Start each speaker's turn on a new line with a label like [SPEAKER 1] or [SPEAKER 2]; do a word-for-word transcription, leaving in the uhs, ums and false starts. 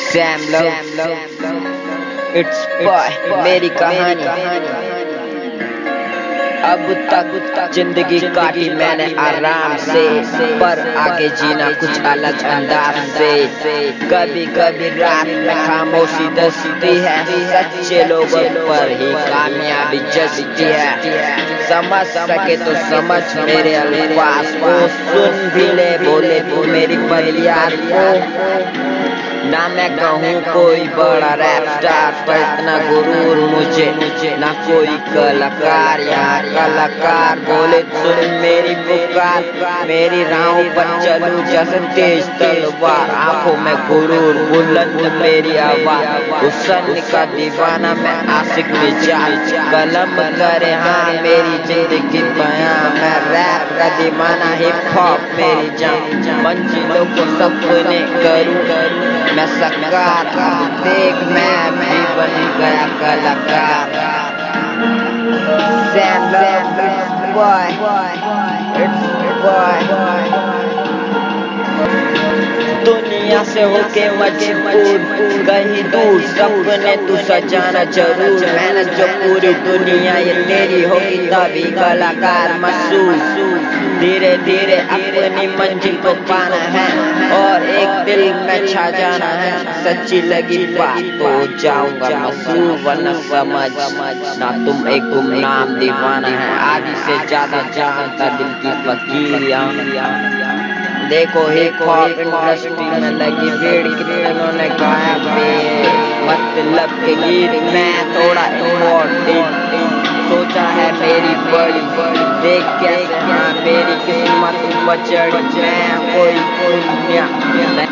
[SPEAKER 1] Sam love it's boy मेरी कहानी। अब तक जिंदगी काटी मैंने आराम से, पर आगे जीना कुछ अलग अंदाज से। कभी कभी रात में खामोशी दसती है, सच्चे लोगों पर ही कामयाबी जचती है। समझ सके तो समझ मेरे अल्फाज को, सुन भी ले बोले तू मेरी फरियाद को। ना मैं कहूँ कोई बड़ा रैप स्टार, पर इतना गुरूर मुझे ना कोई कलाकार। यहाँ कलाकार बोले सुन मेरी पुकार, मेरी राहों पर चलूं जैसे तेज तलवार। आंखों में गुरूर बुलंद मेरी आवाज, हुस्न का दीवाना मैं आशिक मिजाज। कलम करे हाँ मेरी जिंदगी बयां, मैं रैप का दीवाना हिप हॉप मेरी जान। मंजिलों को सपने करूं मैं साकार, अब देख मैं भी बन गया कलाकार। Same love it's boy, it's boy. दुनिया से होके मजबूर कहीं दूर, सपने तू सजाना जरूर। मेहनत जो पूरी दुनिया ये तेरी होगी तभी कलाकार मशहूर। धीरे धीरे अपनी मंजिल को पाना है और एक दिल में छा जाना है। सच्ची लगी बात तो जाऊंगा मशहूर, वरना समझ ना तुम एक गुमनाम दीवाना है। आदि से ज्यादा जानता दिल की फकीरियां। देखो हिप हॉप इंडस्ट्री में लगी भीड़, कितनों ने गाया बे मतलब के गीत। मैं थोड़ा इम्पोर्टेंट सोचा है मेरी बड़ी, देख कैसे हाँ मेरी किस्मत ऊपर चढ़ी। मैं कोई पुण्य